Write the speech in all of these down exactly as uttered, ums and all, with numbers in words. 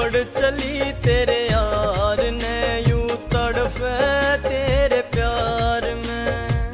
छोड़ चली तेरे यार ने यूं तड़फे तेरे प्यार में।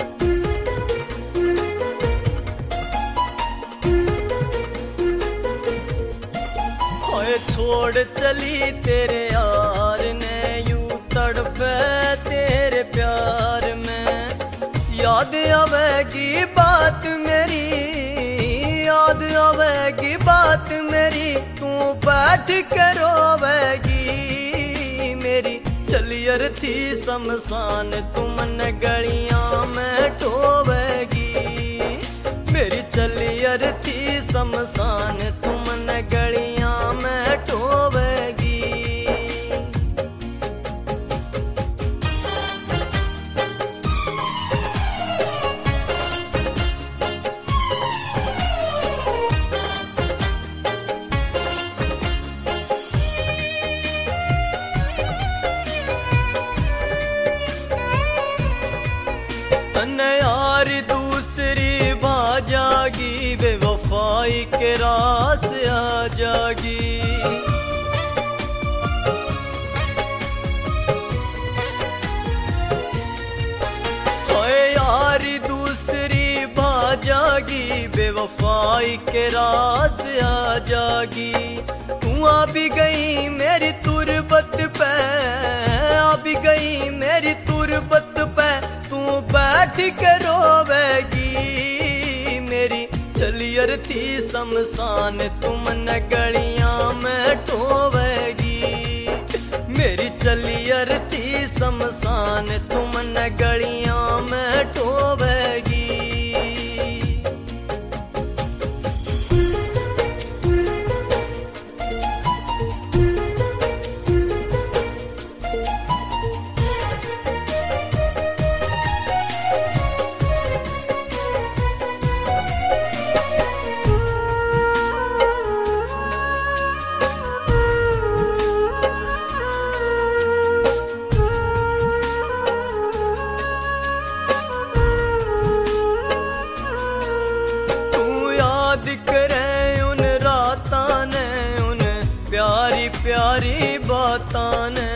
ओए छोड़ चली तेरे यार ने यूं तड़फे तेरे प्यार में। याद आवेगी बात मेरी, याद आवेगी बात मेरी, तू बैठ के रोवेगी मेरी। चलियर थी शमशान तुमन गलियां में ढोवेगी मेरी। चलियर थी शमशान तुमन गलियां में ढोवेगी। यार दूसरी भाजागी बेवफाई के रात आ जागी। ओए यार दूसरी भाजागी बेवफाई के रात आ जागी। तू आ भी गई मेरी तुरबत पे, आ भी गई मेरी तुरबत पे, तू बैठ के रोवेगी मेरी। चलियर थी शमशान तुमन गलियां में ढोवेगी मेरी। चलियर थी शमशान तुमन गलियां में ढोवेगी। प्यारी बातां ने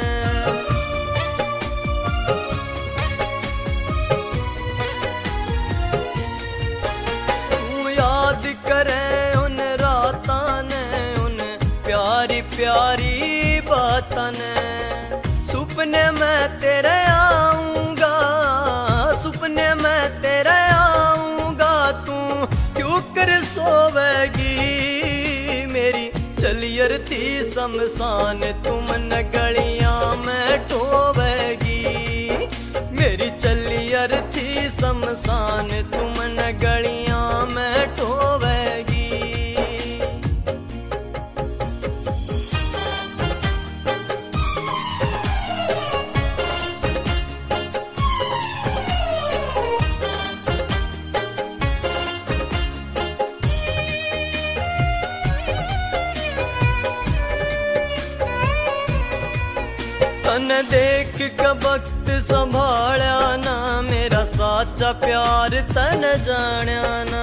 तू याद करे उन रातां ने, उन प्यारी प्यारी बातां ने। सुपने में तेरे आऊंगा, सुपने में तेरे आऊंगा, तू क्यों कर सोवेगी मेरी। चलियर थी शमशान तुमन गलियां में ढोवेगी मेरी। चलियर थी शमशान तुमन गलियां में ढोवेगी। तन देख के वक्त संभाला ना, मेरा साचा प्यार तन जाना ना।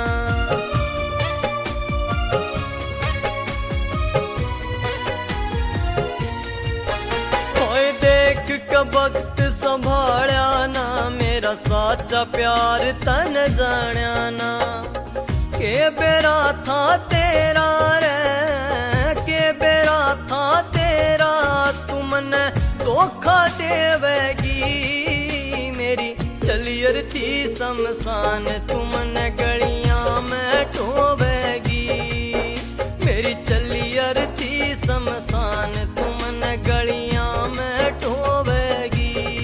ओए देख के वक्त संभाला ना, मेरा साचा प्यार तन जाना ना। के बेरा था तेरा रे, के बेरा था तेरा, तुमने धोखा देवेगी मेरी। चलियर थी शमशान तुमन गलियां में ढोवेगी मेरी। चलियर थी शमशान तुमन गलियां में ढोवेगी।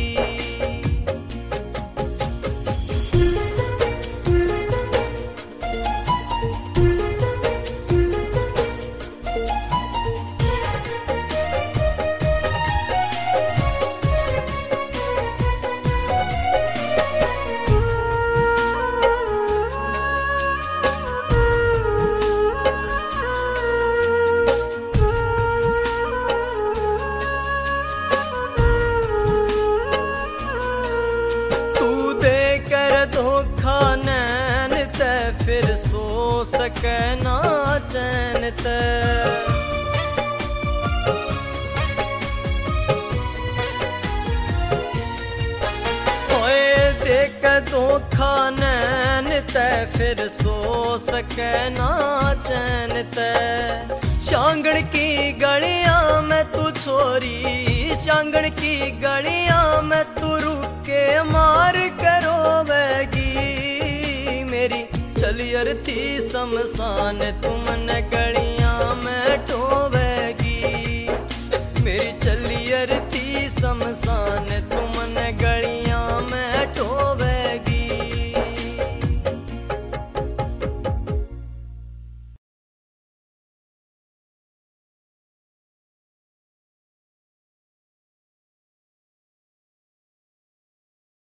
फिर सो सके ना चैन ते। तो खानैन तै फिर सो सके ना चैन तै। चांगड़ की गलियां में तू छोरी, चांगड़ की गलियां में तू रुके मार करोवेगी। मेरी चलियर थी शमशान तुमन गलियां में ठोवेगी। मेरी चलियर थी शमशान